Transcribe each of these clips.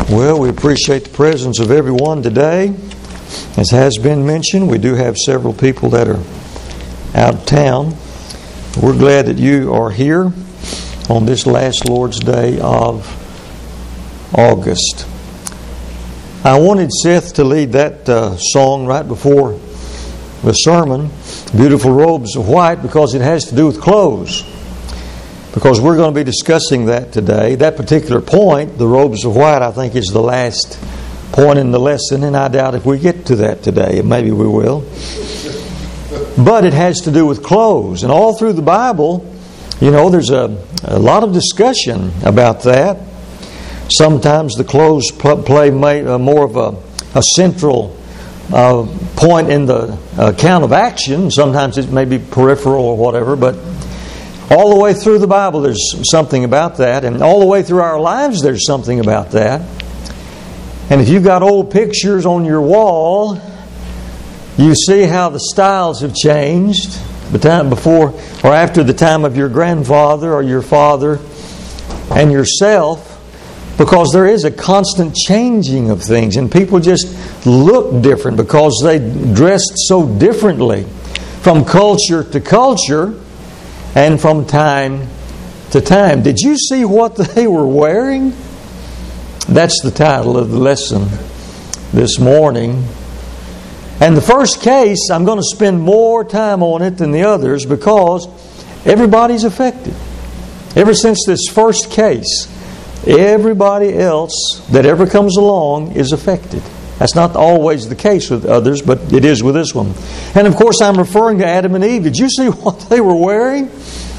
Well, we appreciate the presence of everyone today. As has been mentioned, we do have several people that are out of town. We're glad that you are here on this last Lord's Day of August. I wanted Seth to lead that song right before the sermon, Beautiful Robes of White, because it has to do with clothes. Because we're going to be discussing that today. That particular point, the robes of white, I think is the last point in the lesson, and I doubt if we get to that today. Maybe we will. But it has to do with clothes. And all through the Bible, you know, there's a lot of discussion about that. Sometimes the clothes play more of a central point in the account of action. Sometimes it may be peripheral or whatever, but all the way through the Bible there's something about that, and all the way through our lives there's something about that. And if you've got old pictures on your wall, you see how the styles have changed the time before or after the time of your grandfather or your father and yourself, because there is a constant changing of things, and people just look different because they dressed so differently from culture to culture and from time to time. Did you see what they were wearing? That's the title of the lesson this morning. And the first case, I'm going to spend more time on it than the others because everybody's affected. Ever since this first case, everybody else that ever comes along is affected. That's not always the case with others, but it is with this one. And of course, I'm referring to Adam and Eve. Did you see what they were wearing?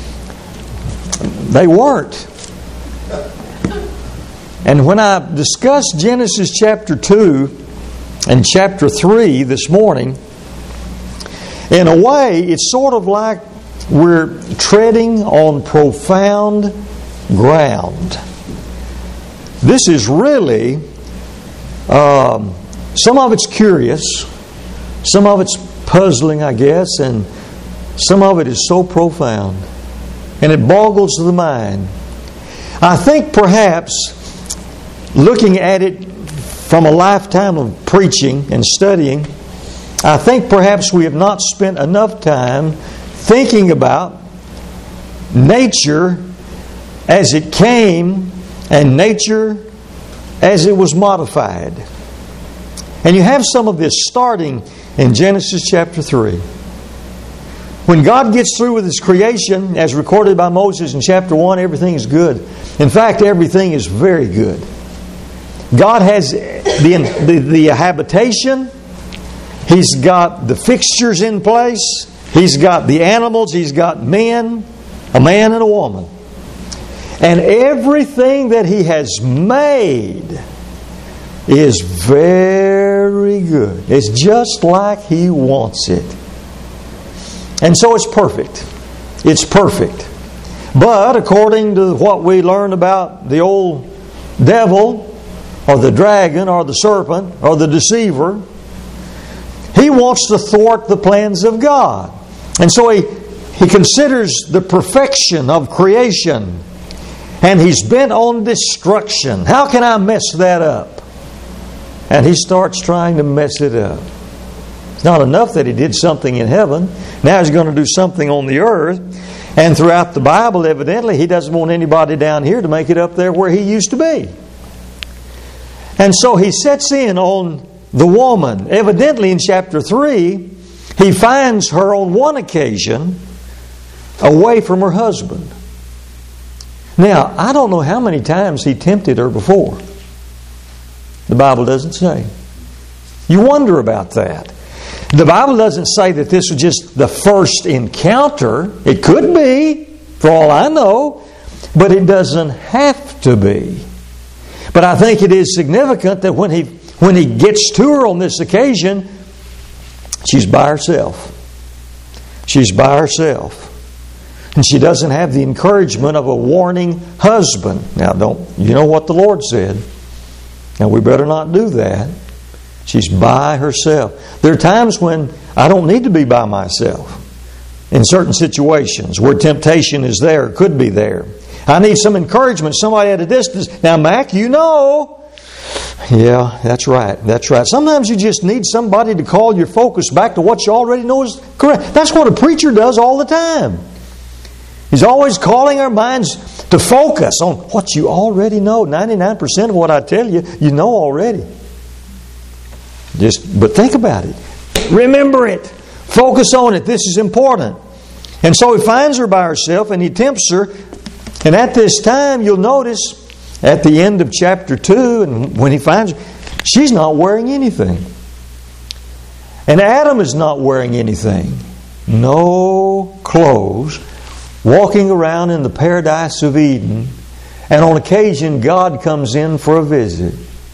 They weren't. And when I discussed Genesis chapter 2 and chapter 3 this morning, in a way, it's sort of like we're treading on profound ground. This is really, some of it's curious, some of it's puzzling, I guess, and some of it is so profound. And it boggles the mind. I think perhaps, looking at it from a lifetime of preaching and studying, I think perhaps we have not spent enough time thinking about nature as it came and nature as it was modified. And you have some of this starting in Genesis chapter 3. When God gets through with His creation, as recorded by Moses in chapter 1, everything is good. In fact, everything is very good. God has the habitation. He's got the fixtures in place. He's got the animals. He's got men, a man and a woman. And everything that He has made is very good. It's just like He wants it. And so it's perfect. It's perfect. But according to what we learn about the old devil, or the dragon, or the serpent, or the deceiver, he wants to thwart the plans of God. And so he considers the perfection of creation, and he's bent on destruction. How can I mess that up? And he starts trying to mess it up. It's not enough that he did something in heaven. Now he's going to do something on the earth. And throughout the Bible, evidently, he doesn't want anybody down here to make it up there where he used to be. And so he sets in on the woman. Evidently, in chapter 3, he finds her on one occasion away from her husband. Now, I don't know how many times he tempted her before. The Bible doesn't say. You wonder about that. The Bible doesn't say that this was just the first encounter. It could be, for all I know, but it doesn't have to be. But I think it is significant that when he gets to her on this occasion, she's by herself. She's by herself. And she doesn't have the encouragement of a warning husband. Now, you know what the Lord said. Now, we better not do that. She's by herself. There are times when I don't need to be by myself in certain situations where temptation is there, could be there. I need some encouragement, somebody at a distance. Now, Mac, you know, Yeah, that's right. That's right. Sometimes you just need somebody to call your focus back to what you already know is correct. That's what a preacher does all the time. He's always calling our minds to focus on what you already know. 99% of what I tell you, you know already. But think about it. Remember it. Focus on it. This is important. And so he finds her by herself and he tempts her. And at this time, you'll notice at the end of chapter 2, and when he finds her, she's not wearing anything. And Adam is not wearing anything. No clothes. Walking around in the paradise of Eden. And on occasion, God comes in for a visit.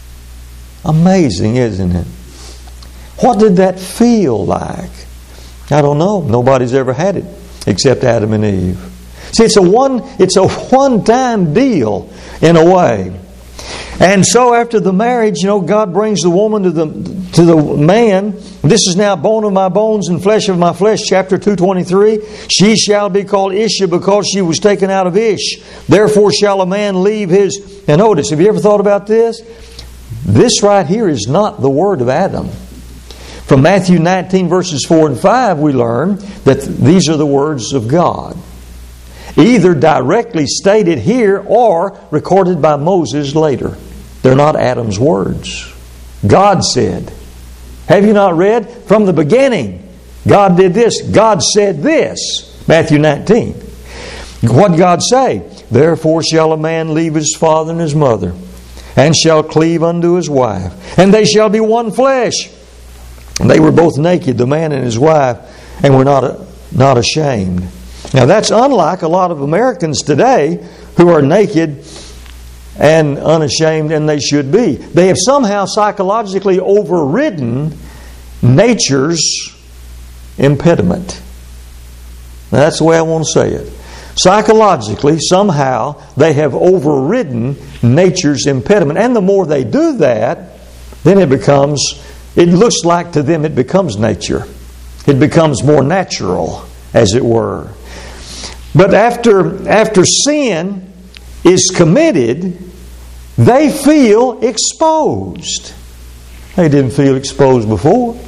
Amazing, isn't it? What did that feel like? I don't know. Nobody's ever had it except Adam and Eve. See, it's a one-time deal in a way. And so after the marriage, God brings the woman to the man. This is now bone of my bones and flesh of my flesh, chapter 2:23. She shall be called Isha because she was taken out of Ish. Therefore shall a man leave his... Now notice, have you ever thought about this? This right here is not the word of Adam. From Matthew 19 verses 4 and 5 we learn that these are the words of God. Either directly stated here or recorded by Moses later. They're not Adam's words. God said. Have you not read? From the beginning, God did this. God said this. Matthew 19. What did God say? Therefore shall a man leave his father and his mother, and shall cleave unto his wife, and they shall be one flesh. And they were both naked, the man and his wife, and were not ashamed. Now that's unlike a lot of Americans today who are naked and unashamed, and they should be. They have somehow psychologically overridden nature's impediment. Now that's the way I want to say it. Psychologically, somehow, they have overridden nature's impediment. And the more they do that, then it looks like to them it becomes nature. It becomes more natural, as it were. But after sin is committed, they feel exposed. They didn't feel exposed before.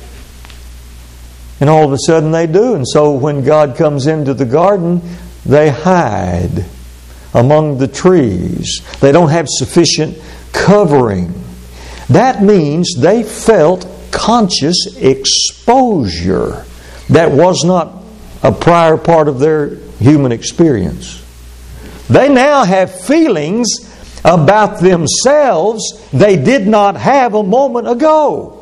And all of a sudden they do. And so when God comes into the garden, they hide among the trees. They don't have sufficient covering. That means they felt conscious exposure. That was not a prior part of their human experience. They now have feelings about themselves they did not have a moment ago.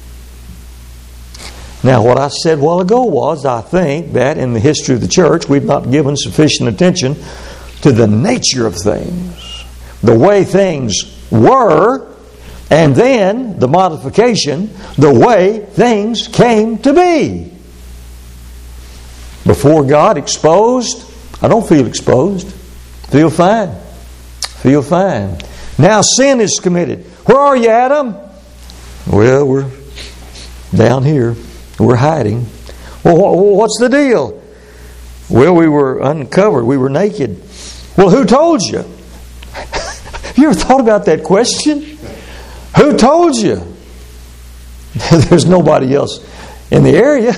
Now, what I said a while ago was, I think that in the history of the church, we've not given sufficient attention to the nature of things, the way things were, and then the modification, the way things came to be. Before God, exposed. I don't feel exposed. Feel fine. Feel fine. Now sin is committed. Where are you, Adam? Well, we're down here. We're hiding. Well, what's the deal? Well, we were uncovered. We were naked. Well, who told you? You ever thought about that question? Who told you? There's nobody else in the area.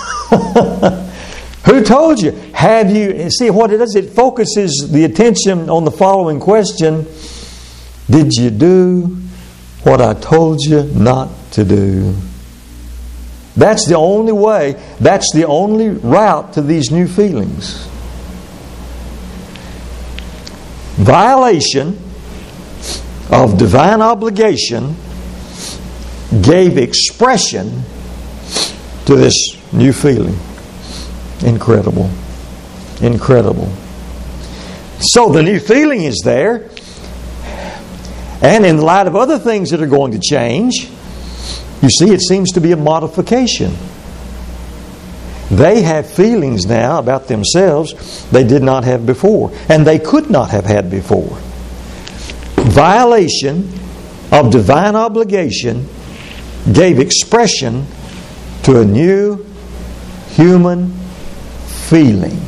Who told you? Have you... See, what it does, it focuses the attention on the following question. Did you do what I told you not to do? That's the only way, that's the only route to these new feelings. Violation of divine obligation gave expression to this new feeling. Incredible. Incredible. So the new feeling is there. And in light of other things that are going to change, you see, it seems to be a modification. They have feelings now about themselves they did not have before. And they could not have had before. Violation of divine obligation gave expression to a new human feeling.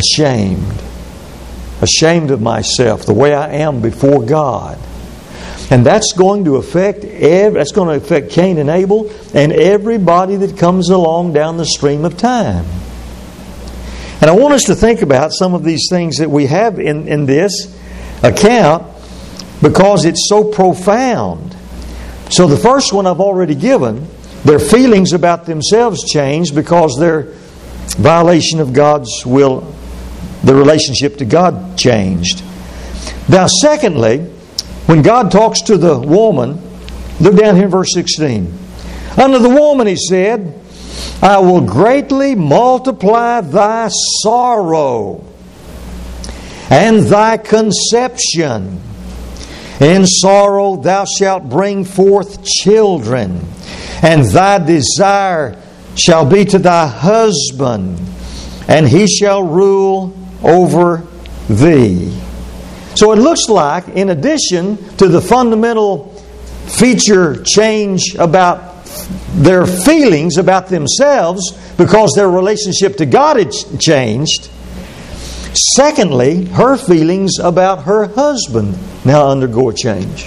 Ashamed. Ashamed of myself, the way I am before God. And that's going to affect Cain and Abel and everybody that comes along down the stream of time. And I want us to think about some of these things that we have in this account because it's so profound. So the first one I've already given, their feelings about themselves changed because their violation of God's will, the relationship to God changed. Now secondly, when God talks to the woman, look down here in verse 16. Unto the woman He said, I will greatly multiply thy sorrow and thy conception. In sorrow thou shalt bring forth children, and thy desire shall be to thy husband, and he shall rule over thee. So it looks like, in addition to the fundamental feature change about their feelings about themselves because their relationship to God had changed, secondly, her feelings about her husband now undergo a change.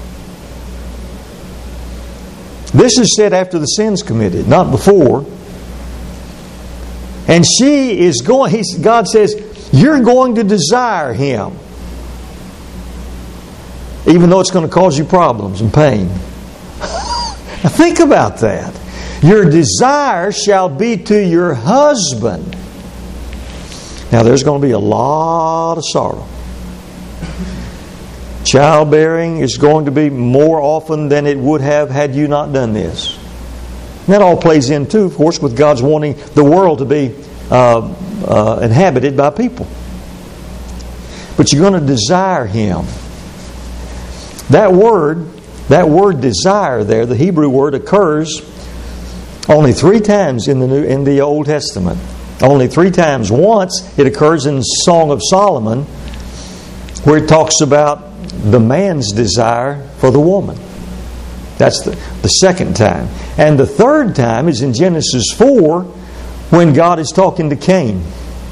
This is said after the sin's committed, not before. And she is going, God says, you're going to desire him, even though it's going to cause you problems and pain. Now think about that. Your desire shall be to your husband. Now there's going to be a lot of sorrow. Childbearing is going to be more often than it would have had you not done this. And that all plays in too, of course, with God's wanting the world to be inhabited by people. But you're going to desire Him. That word desire there, the Hebrew word, occurs only 3 times in the Old Testament. Only 3 times. Once it occurs in Song of Solomon, where it talks about the man's desire for the woman. That's the second time. And the third time is in Genesis 4, when God is talking to Cain.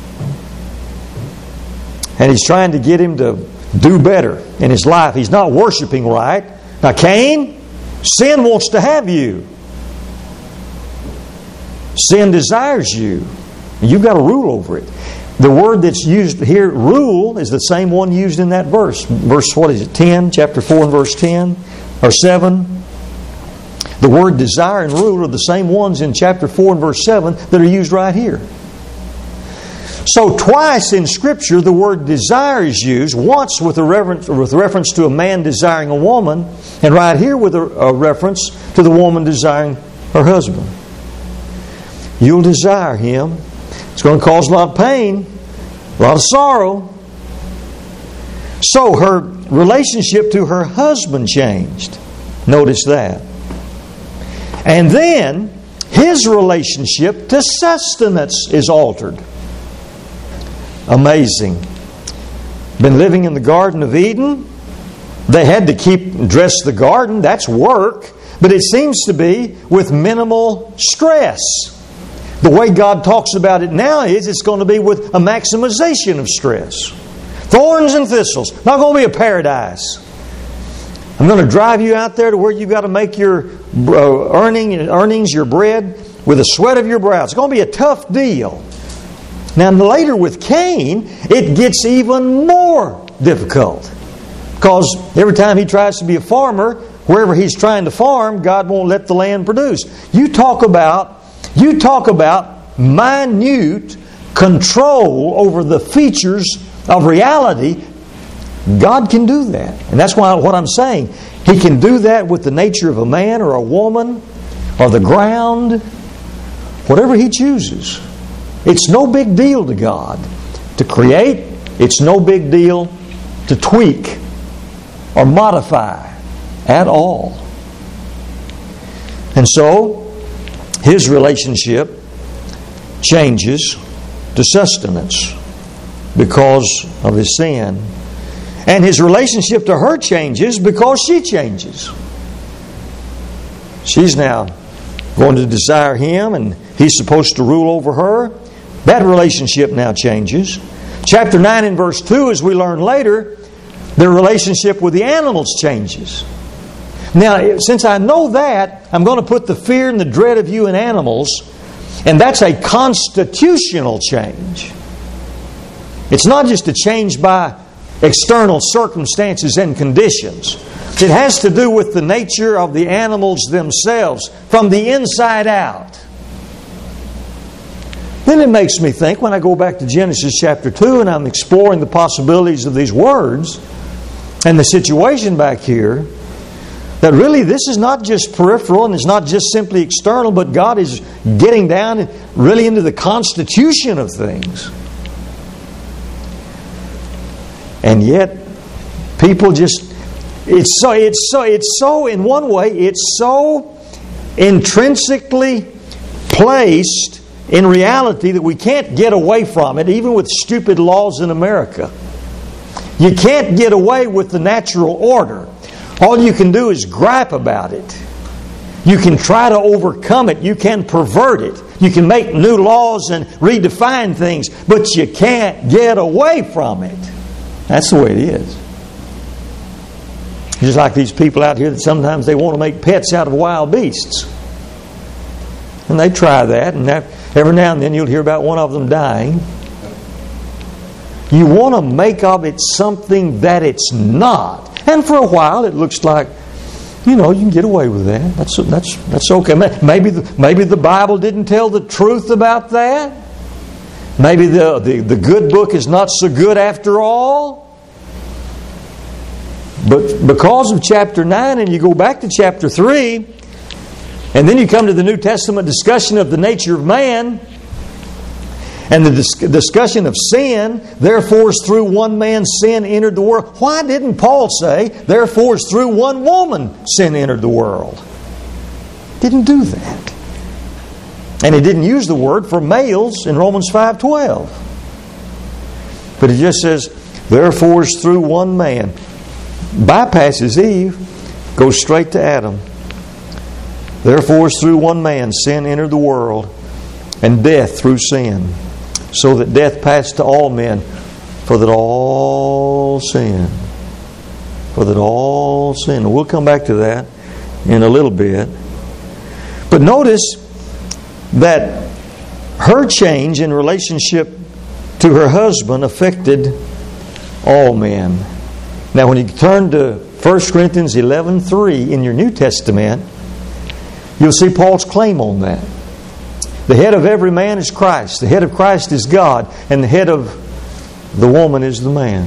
And He's trying to get him to do better in his life. He's not worshiping right. Now, Cain, sin wants to have you. Sin desires you. You've got to rule over it. The word that's used here, rule, is the same one used in that verse. Verse, what is it, 10? Chapter 4 and verse 10? Or 7? The word desire and rule are the same ones in chapter 4 and verse 7 that are used right here. So twice in Scripture the word desire is used. Once with reference to a man desiring a woman, and right here with a reference to the woman desiring her husband. You'll desire him. It's going to cause a lot of pain, a lot of sorrow. So her relationship to her husband changed. Notice that. And then his relationship to sustenance is altered. Amazing. Been living in the Garden of Eden. They had to dress the garden. That's work. But it seems to be with minimal stress. The way God talks about it now is it's going to be with a maximization of stress. Thorns and thistles. Not going to be a paradise. I'm going to drive you out there to where you've got to make your earnings, your bread, with the sweat of your brow. It's going to be a tough deal. Now later with Cain, it gets even more difficult. Because every time he tries to be a farmer, wherever he's trying to farm, God won't let the land produce. You talk about minute control over the features of reality. God can do that. And that's why what I'm saying, He can do that with the nature of a man or a woman or the ground, whatever He chooses. It's no big deal to God to create. It's no big deal to tweak or modify at all. And so his relationship changes to sustenance because of his sin. And his relationship to her changes because she changes. She's now going to desire him, and he's supposed to rule over her. That relationship now changes. Chapter 9 and verse 2, as we learn later, their relationship with the animals changes. Now, since I know that, I'm going to put the fear and the dread of you in animals, and that's a constitutional change. It's not just a change by external circumstances and conditions. It has to do with the nature of the animals themselves, from the inside out. Then it makes me think, when I go back to Genesis chapter 2 and I'm exploring the possibilities of these words and the situation back here, that really this is not just peripheral and it's not just simply external, but God is getting down really into the constitution of things. And yet, people just, it's so in one way, it's so intrinsically placed in reality that we can't get away from it, even with stupid laws in America. You can't get away with the natural order. All you can do is gripe about it. You can try to overcome it. You can pervert it. You can make new laws and redefine things, but you can't get away from it. That's the way it is. Just like these people out here that sometimes they want to make pets out of wild beasts. And they try that, and every now and then you'll hear about one of them dying. You want to make of it something that it's not. And for a while it looks like, you can get away with that. That's okay. Maybe the Bible didn't tell the truth about that. Maybe the good book is not so good after all. But because of chapter 9, and you go back to chapter 3, and then you come to the New Testament discussion of the nature of man, and the discussion of sin, therefore through one man sin entered the world. Why didn't Paul say, therefore through one woman sin entered the world? Didn't do that. And he didn't use the word for males in Romans 5:12. But he just says, therefore through one man. Bypasses Eve, goes straight to Adam. Therefore through one man sin entered the world, and death through sin. So that death passed to all men, for that all sin. For that all sin. And we'll come back to that in a little bit. But notice that her change in relationship to her husband affected all men. Now when you turn to 1 Corinthians 11:3 in your New Testament, you'll see Paul's claim on that. The head of every man is Christ. The head of Christ is God. And the head of the woman is the man.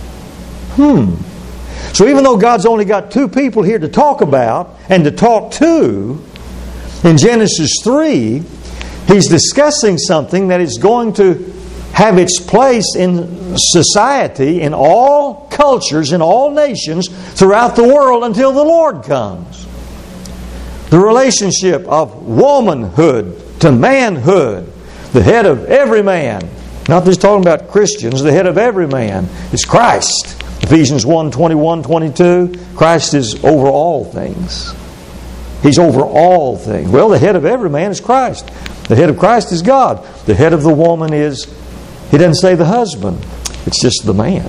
So even though God's only got two people here to talk about and to talk to, in Genesis 3, He's discussing something that is going to have its place in society, in all cultures, in all nations, throughout the world until the Lord comes. The relationship of womanhood to manhood. The head of every man, not just talking about Christians, the head of every man is Christ. Ephesians 1:21-22, Christ is over all things. He's over all things. Well, the head of every man is Christ. The head of Christ is God. The head of the woman is, he doesn't say the husband, it's just the man.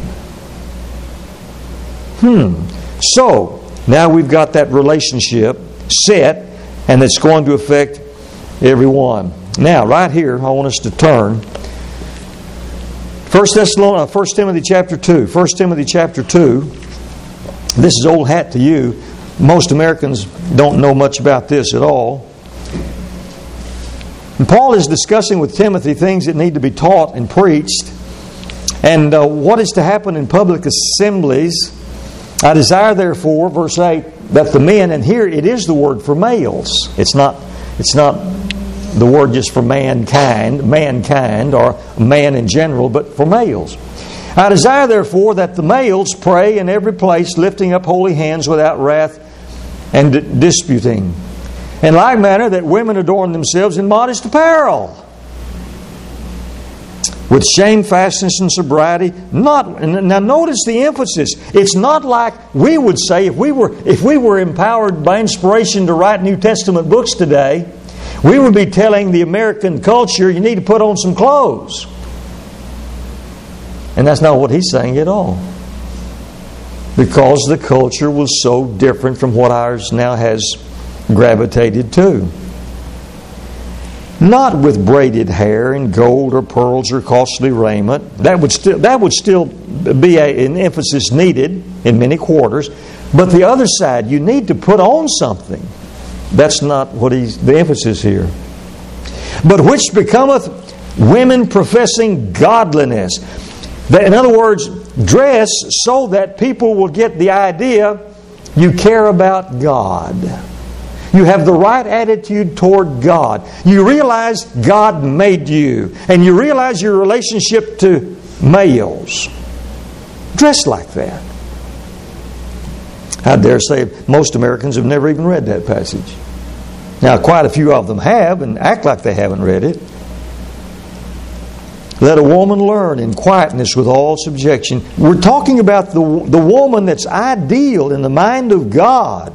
So, now we've got that relationship set, and it's going to affect everyone. Now, right here, I want us to turn 1 Timothy chapter 2. 1 Timothy chapter 2. This is old hat to you. Most Americans don't know much about this at all. And Paul is discussing with Timothy things that need to be taught and preached, and what is to happen in public assemblies. I desire, therefore, verse 8, that the men, and here it is the word for males. It's not the word just for mankind, or man in general, but for males. I desire, therefore, that the males pray in every place, lifting up holy hands without wrath and disputing. In like manner, that women adorn themselves in modest apparel, with shamefastness and sobriety. Now notice the emphasis. It's not like we would say, if we were empowered by inspiration to write New Testament books today, we would be telling the American culture, you need to put on some clothes. And that's not what he's saying at all. because the culture was so different from what ours now has gravitated to. Not with braided hair and gold or pearls or costly raiment. That would still be an emphasis needed in many quarters. But the other side, you need to put on something. That's not what the emphasis here. But which becometh women professing godliness. In other words, dress so that people will get the idea you care about God. You have the right attitude toward God. You realize God made you. And you realize your relationship to males. Dress like that. I dare say most Americans have never even read that passage. Now, quite a few of them have and act like they haven't read it. Let a woman learn in quietness with all subjection. We're talking about the woman that's ideal in the mind of God.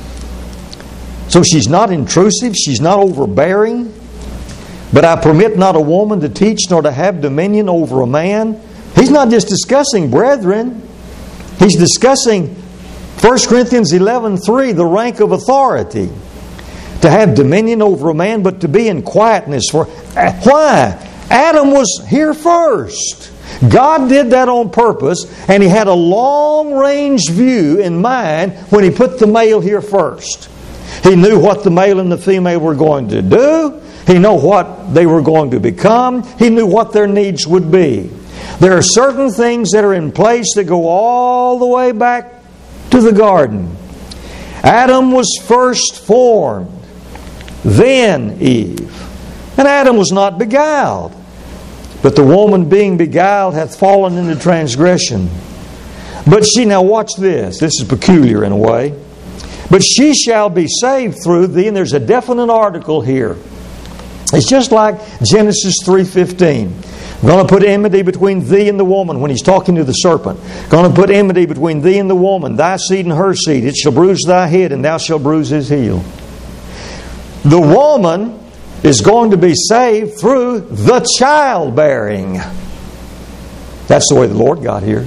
So she's not intrusive, she's not overbearing. But I permit not a woman to teach nor to have dominion over a man. He's not just discussing brethren. He's discussing 1 Corinthians 11:3, the rank of authority. To have dominion over a man, but to be in quietness. Why? Adam was here first. God did that on purpose, and He had a long-range view in mind when He put the male here first. He knew what the male and the female were going to do. He knew what they were going to become. He knew what their needs would be. There are certain things that are in place that go all the way back to the garden. Adam was first formed, then Eve. And Adam was not beguiled. But the woman being beguiled hath fallen into transgression. But she, now watch this. This is peculiar in a way. But she shall be saved through thee. And there's a definite article here. It's just like Genesis 3:15. I'm going to put enmity between thee and the woman when he's talking to the serpent. Going to put enmity between thee and the woman, thy seed and her seed. It shall bruise thy head, and thou shalt bruise his heel. The woman is going to be saved through the childbearing. That's the way the Lord got here.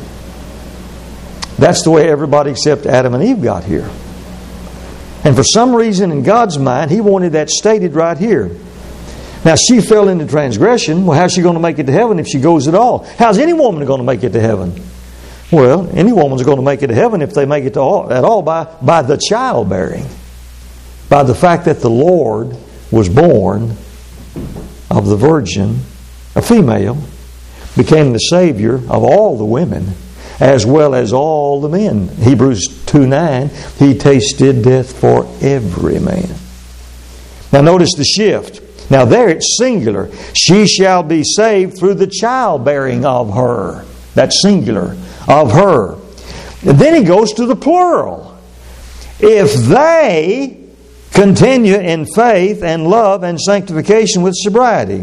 That's the way everybody except Adam and Eve got here. And for some reason in God's mind, He wanted that stated right here. Now, she fell into transgression. Well, how's she going to make it to heaven if she goes at all? How's any woman going to make it to heaven? Well, any woman's going to make it to heaven if they make it at all by the childbearing. By the fact that the Lord was born of the virgin, a female, became the Savior of all the women, as well as all the men. Hebrews 2:9, He tasted death for every man. Now notice the shift. Now there it's singular. She shall be saved through the childbearing of her. That's singular. Of her. And then he goes to the plural. If they continue in faith and love and sanctification with sobriety.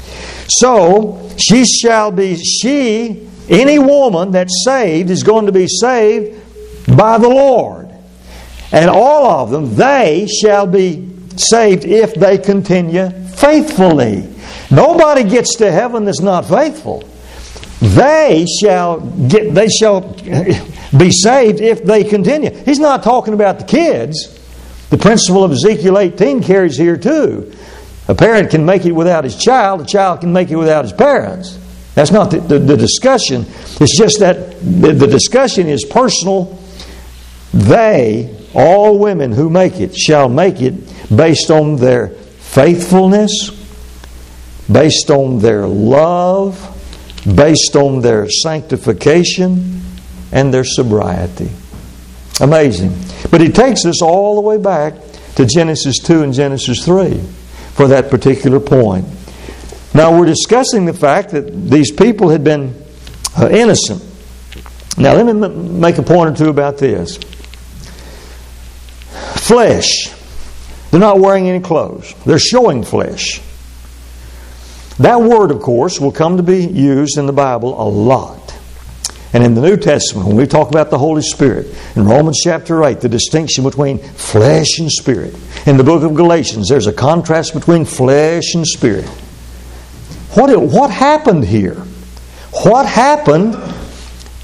So, any woman that's saved is going to be saved by the Lord. And all of them, they shall be saved if they continue faithfully. Nobody gets to heaven that's not faithful. They shall be saved if they continue. He's not talking about the kids. The principle of Ezekiel 18 carries here too. A parent can make it without his child. A child can make it without his parents. That's not the discussion. It's just that the discussion is personal. They, all women who make it, shall make it based on their faithfulness, based on their love, based on their sanctification, and their sobriety. Amazing. But he takes us all the way back to Genesis 2 and Genesis 3 for that particular point. Now we're discussing the fact that these people had been innocent. Now let me make a point or two about this. Flesh. They're not wearing any clothes. They're showing flesh. That word, of course, will come to be used in the Bible a lot. And in the New Testament, when we talk about the Holy Spirit, in Romans chapter 8, the distinction between flesh and spirit. In the book of Galatians, there's a contrast between flesh and spirit. What happened here? What happened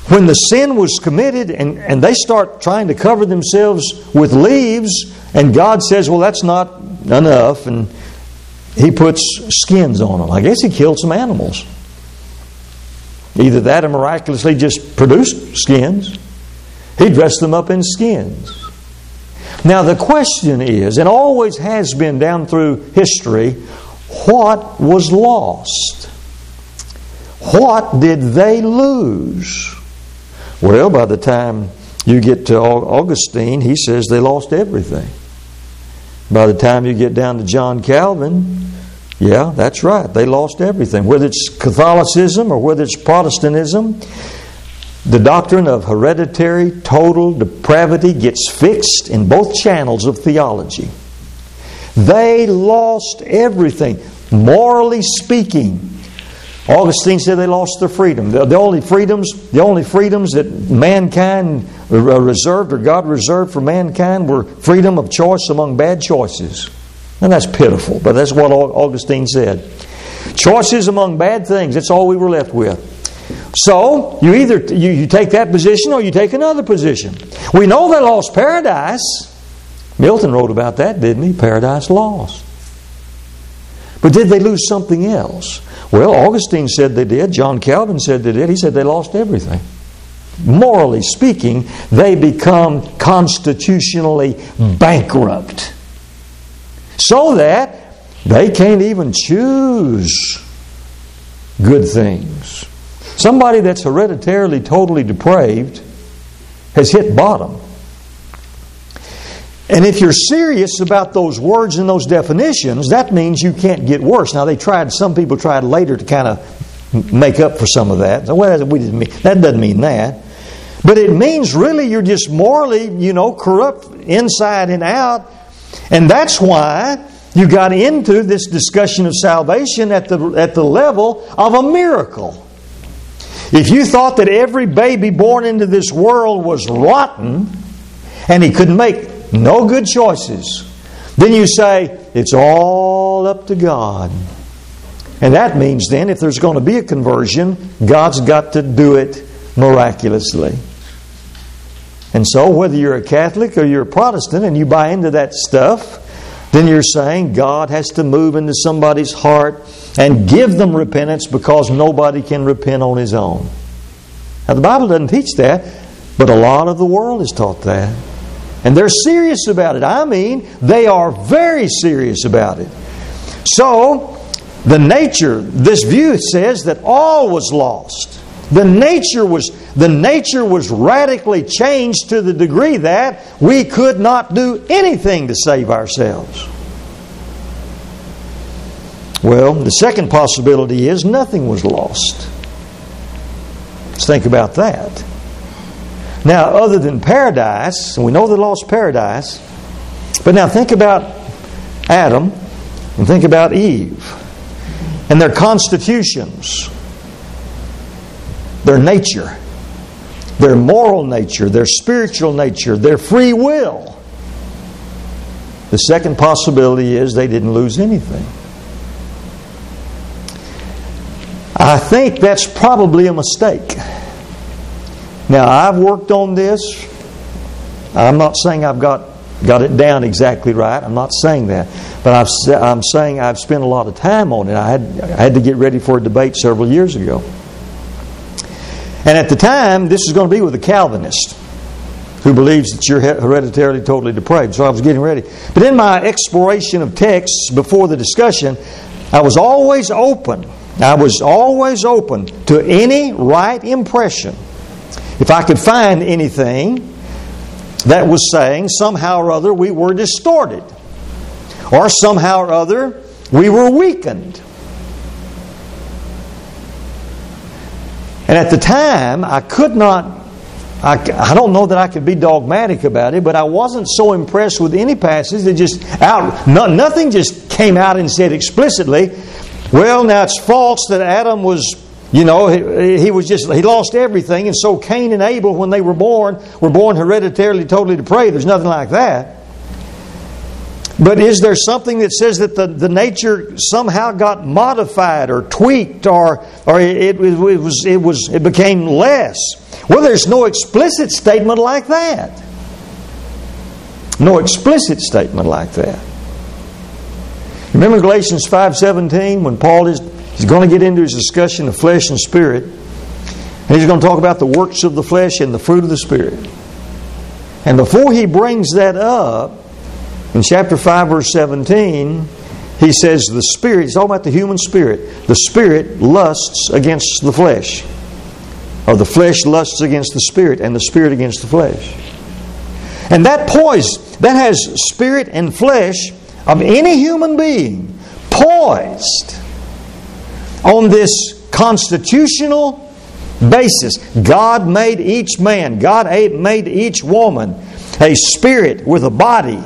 when the sin was committed and they start trying to cover themselves with leaves, and God says, well, that's not enough, and He puts skins on them. I guess He killed some animals. Either that or miraculously just produced skins. He dressed them up in skins. Now the question is, and always has been down through history, what was lost? What did they lose? Well, by the time you get to Augustine, he says they lost everything. By the time you get down to John Calvin, yeah, that's right, they lost everything. Whether it's Catholicism or whether it's Protestantism, the doctrine of hereditary total depravity gets fixed in both channels of theology. They lost everything, morally speaking. Augustine said they lost their freedom. The only freedoms that mankind reserved, or God reserved for mankind, were freedom of choice among bad choices. And that's pitiful, but that's what Augustine said. Choices among bad things, that's all we were left with. So, you either you take that position or you take another position. We know they lost paradise. Milton wrote about that, didn't he? Paradise lost. But did they lose something else? Well, Augustine said they did. John Calvin said they did. He said they lost everything. Morally speaking, they become constitutionally bankrupt. So that they can't even choose good things. Somebody that's hereditarily totally depraved has hit bottom. And if you're serious about those words and those definitions, that means you can't get worse. Now, some people tried later to kind of make up for some of that. Well, that doesn't mean that. But it means really you're just morally, corrupt inside and out. And that's why you got into this discussion of salvation at the level of a miracle. If you thought that every baby born into this world was rotten and he could make no good choices, then you say, it's all up to God. And that means then, if there's going to be a conversion, God's got to do it miraculously. And so, whether you're a Catholic or you're a Protestant and you buy into that stuff, then you're saying God has to move into somebody's heart and give them repentance because nobody can repent on his own. Now, the Bible doesn't teach that, but a lot of the world is taught that. And they're serious about it. I mean, they are very serious about it. So, this view says that all was lost. The nature was radically changed to the degree that we could not do anything to save ourselves. Well, the second possibility is nothing was lost. Let's think about that. Now, other than paradise, and we know they lost paradise, but now think about Adam and think about Eve and their constitutions, their nature, their moral nature, their spiritual nature, their free will. The second possibility is they didn't lose anything. I think that's probably a mistake. Now, I've worked on this. I'm not saying I've got it down exactly right. I'm not saying that. But I'm saying I've spent a lot of time on it. I had to get ready for a debate several years ago. And at the time, this is going to be with a Calvinist who believes that you're hereditarily totally depraved. So I was getting ready. But in my exploration of texts before the discussion, I was always open to any right impression. If I could find anything that was saying somehow or other we were distorted, or somehow or other we were weakened. And at the time, I don't know that I could be dogmatic about it, but I wasn't so impressed with any passage that nothing just came out and said explicitly, well, now it's false that Adam was, he lost everything, and so Cain and Abel, when they were born hereditarily totally depraved. There's nothing like that. But is there something that says that the nature somehow got modified or tweaked, or it became less? Well, there's no explicit statement like that. No explicit statement like that. Remember Galatians 5:17 when Paul he's going to get into his discussion of flesh and spirit. And he's going to talk about the works of the flesh and the fruit of the Spirit. And before he brings that up, in chapter 5, verse 17, he says the Spirit, he's talking about the human spirit, the Spirit lusts against the flesh. Or the flesh lusts against the Spirit, and the Spirit against the flesh. And that has spirit and flesh of any human being poised on this constitutional basis. God made each man, God made each woman a spirit with a body,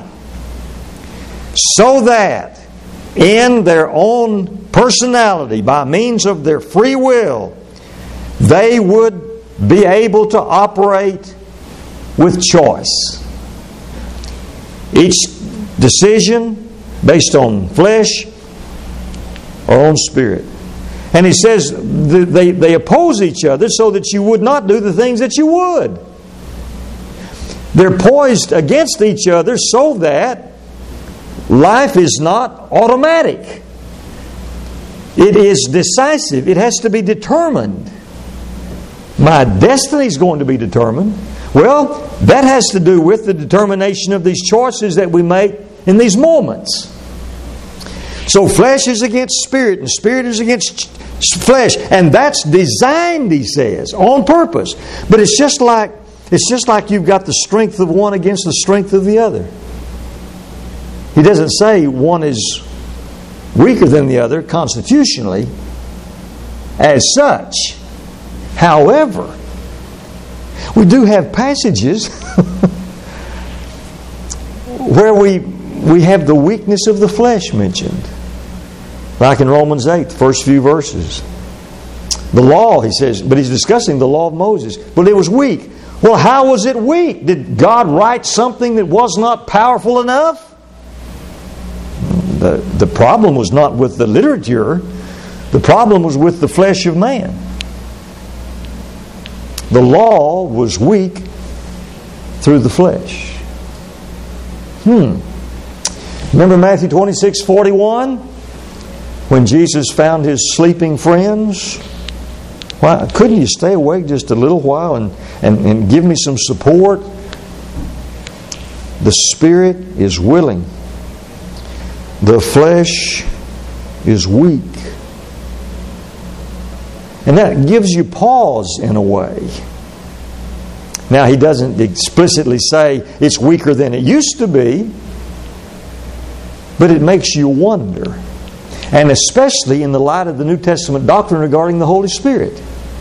so that in their own personality, by means of their free will, they would be able to operate with choice. Each decision based on flesh or on spirit. And he says they oppose each other so that you would not do the things that you would. They're poised against each other so that life is not automatic. It is decisive. It has to be determined. My destiny is going to be determined. Well, that has to do with the determination of these choices that we make in these moments. So flesh is against spirit, and spirit is against flesh, and that's designed, he says, on purpose. But it's just like you've got the strength of one against the strength of the other. He doesn't say one is weaker than the other constitutionally as such. However, we do have passages where we have the weakness of the flesh mentioned. Like in Romans 8, the first few verses. The law, he says, but he's discussing the law of Moses. But it was weak. Well, how was it weak? Did God write something that was not powerful enough? The problem was not with the literature. The problem was with the flesh of man. The law was weak through the flesh. Remember Matthew 26:41? When Jesus found his sleeping friends? Why couldn't you stay awake just a little while and give me some support? The spirit is willing. The flesh is weak. And that gives you pause in a way. Now, he doesn't explicitly say it's weaker than it used to be, but it makes you wonder. And especially in the light of the New Testament doctrine regarding the Holy Spirit.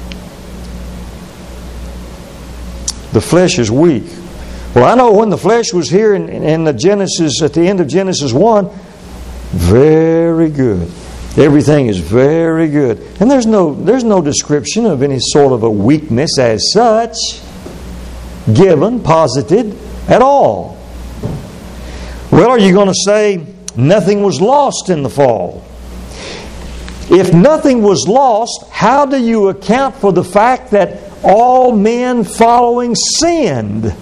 The flesh is weak. Well, I know when the flesh was here in the Genesis, at the end of Genesis 1, very good. Everything is very good. And there's no description of any sort of a weakness as such given, posited at all. Well, are you going to say nothing was lost in the fall? If nothing was lost, how do you account for the fact that all men following sinned?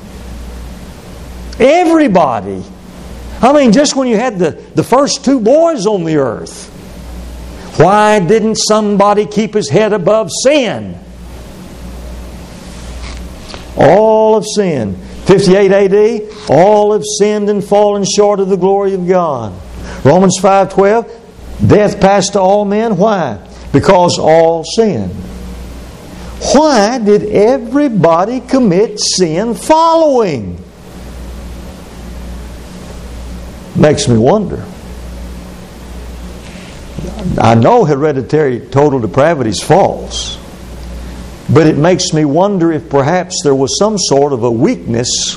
Everybody. I mean, just when you had the first two boys on the earth, why didn't somebody keep his head above sin? All have sinned. 58 AD, all have sinned and fallen short of the glory of God. Romans 5:12, death passed to all men. Why? Because all sinned. Why did everybody commit sin following? Makes me wonder. I know hereditary total depravity is false, but it makes me wonder if perhaps there was some sort of a weakness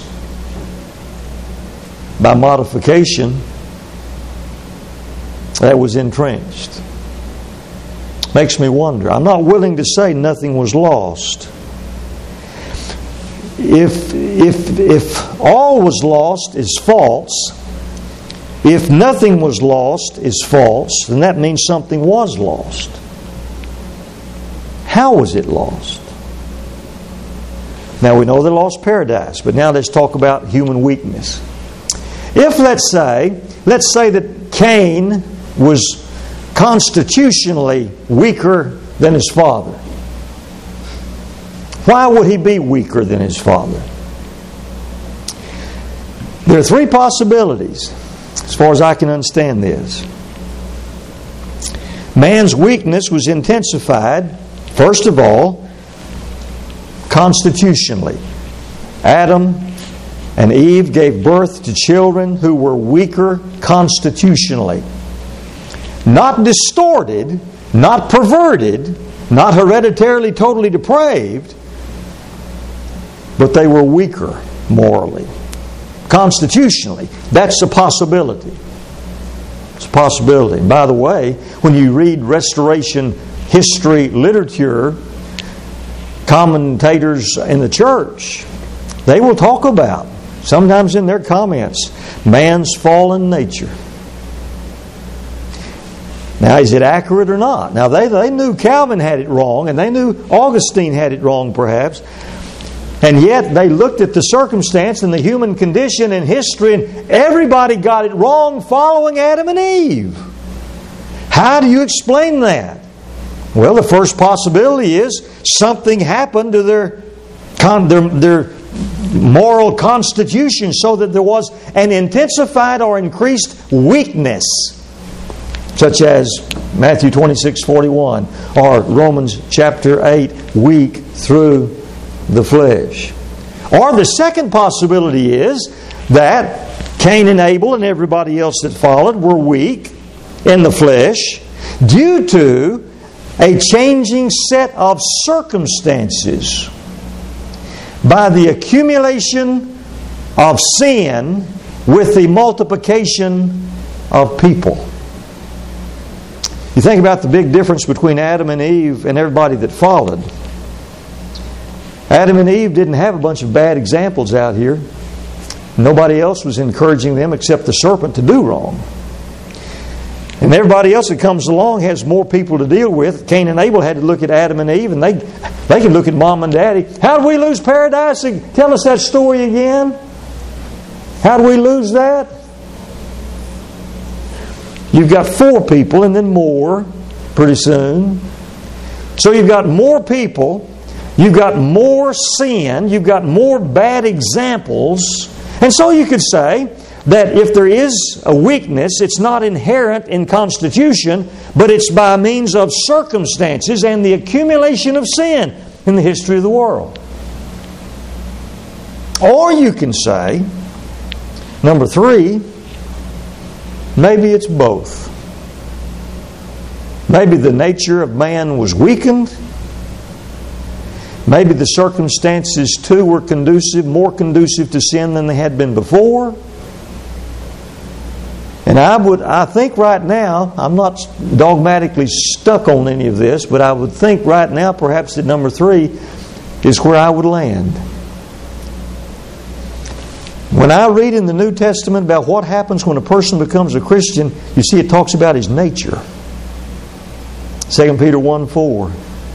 by modification that was entrenched. Makes me wonder. I'm not willing to say nothing was lost. If all was lost is false, if nothing was lost is false, then that means something was lost. How was it lost? Now we know they lost paradise, but now let's talk about human weakness. If let's say that Cain was constitutionally weaker than his father, why would he be weaker than his father? There are three possibilities, as far as I can understand this. Man's weakness was intensified, first of all, constitutionally. Adam and Eve gave birth to children who were weaker constitutionally. Not distorted, not perverted, not hereditarily totally depraved, but they were weaker morally. Constitutionally, that's a possibility. It's a possibility. And by the way, when you read Restoration history literature, commentators in the church, they will talk about, sometimes in their comments, man's fallen nature. Now, is it accurate or not? Now, they knew Calvin had it wrong, and they knew Augustine had it wrong, perhaps. And yet they looked at the circumstance and the human condition and history, and everybody got it wrong following Adam and Eve. How do you explain that? Well, the first possibility is something happened to their moral constitution so that there was an intensified or increased weakness, such as Matthew 26:41 or Romans chapter 8, weak through the flesh. Or the second possibility is that Cain and Abel and everybody else that followed were weak in the flesh due to a changing set of circumstances by the accumulation of sin with the multiplication of people. You think about the big difference between Adam and Eve and everybody that followed. Adam and Eve didn't have a bunch of bad examples out here. Nobody else was encouraging them except the serpent to do wrong. And everybody else that comes along has more people to deal with. Cain and Abel had to look at Adam and Eve, and they can look at mom and daddy. How did we lose paradise? Tell us that story again. How did we lose that? You've got 4 people and then more pretty soon. So you've got more people. You've got more sin. You've got more bad examples. And so you could say that if there is a weakness, it's not inherent in constitution, but it's by means of circumstances and the accumulation of sin in the history of the world. Or you can say, number 3, maybe it's both. Maybe the nature of man was weakened. Maybe the circumstances too were more conducive to sin than they had been before. And I think right now, I'm not dogmatically stuck on any of this, but I would think right now perhaps that number 3 is where I would land. When I read in the New Testament about what happens when a person becomes a Christian, you see it talks about his nature. 2 Peter 1:4.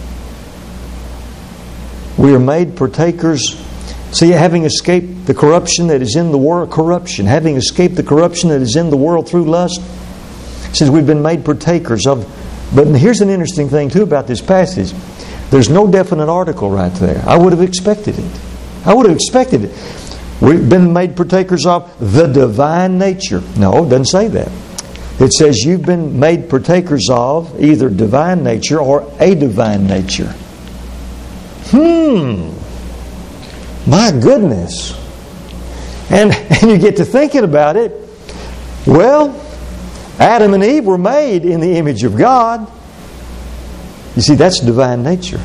We are made partakers. See, having escaped the corruption that is in the world, having escaped the corruption that is in the world through lust, it says we've been made partakers of. But here's an interesting thing too about this passage. There's no definite article right there. I would have expected it. We've been made partakers of the divine nature. No, it doesn't say that. It says you've been made partakers of either divine nature or a divine nature. My goodness. And you get to thinking about it. Well, Adam and Eve were made in the image of God. You see, that's divine nature.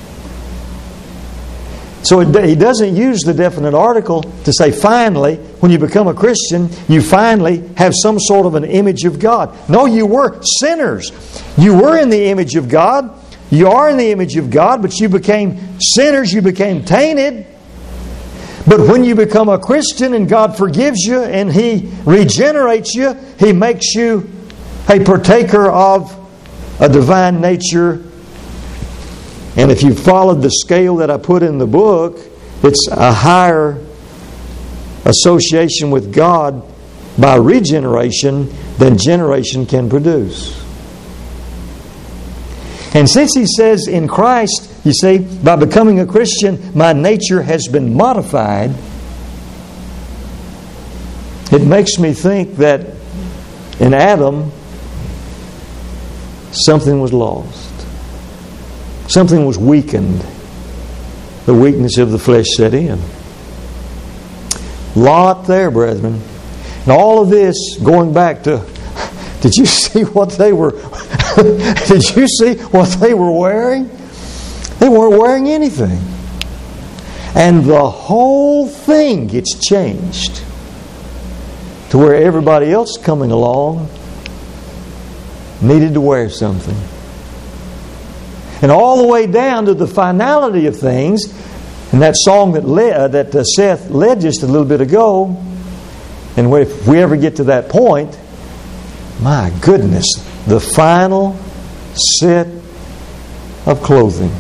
So he doesn't use the definite article to say finally, when you become a Christian, you finally have some sort of an image of God. No, you were sinners. You were in the image of God. You are in the image of God, but you became sinners. You became tainted. But when you become a Christian and God forgives you and He regenerates you, He makes you a partaker of a divine nature. And if you followed the scale that I put in the book, It's a higher association with God by regeneration than generation can produce. And since he says in Christ, you see, by becoming a Christian, my nature has been modified, it makes me think that in Adam, something was lost. Something was weakened. The weakness of the flesh set in. Lot there, brethren. And all of this, going back to, did you see what they were did you see what they were wearing? They weren't wearing anything. And the whole thing gets changed to where everybody else coming along needed to wear something. And all the way down to the finality of things, and that song that Seth led just a little bit ago, and if we ever get to that point, my goodness, the final set of clothing.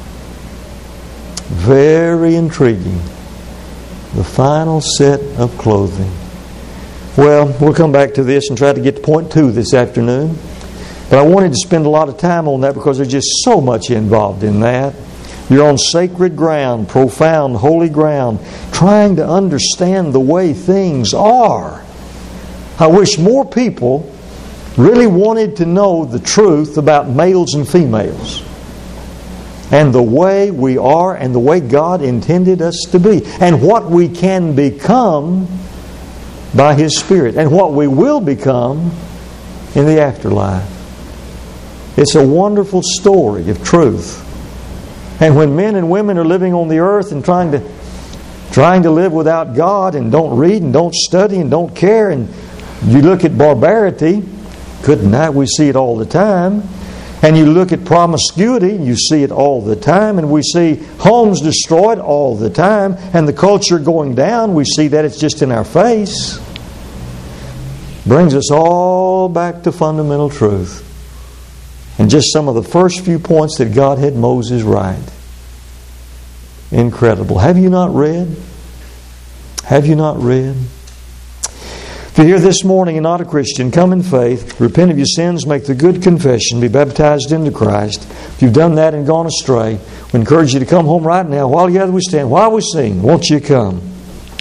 Very intriguing. The final set of clothing. Well, we'll come back to this and try to get to point 2 this afternoon. But I wanted to spend a lot of time on that because there's just so much involved in that. You're on sacred ground, profound, holy ground, trying to understand the way things are. I wish more people really wanted to know the truth about males and females and the way we are and the way God intended us to be and what we can become by His Spirit and what we will become in the afterlife. It's a wonderful story of truth. And when men and women are living on the earth and trying to live without God and don't read and don't study and don't care, and you look at barbarity, good night, we see it all the time. And you look at promiscuity, you see it all the time. And we see homes destroyed all the time. And the culture going down, we see that it's just in our face. Brings us all back to fundamental truth. And just some of the first few points that God had Moses write. Incredible. Have you not read? Have you not read? If you're here this morning and not a Christian, come in faith, repent of your sins, make the good confession, be baptized into Christ. If you've done that and gone astray, we encourage you to come home right now. While together we stand, while we sing, won't you come?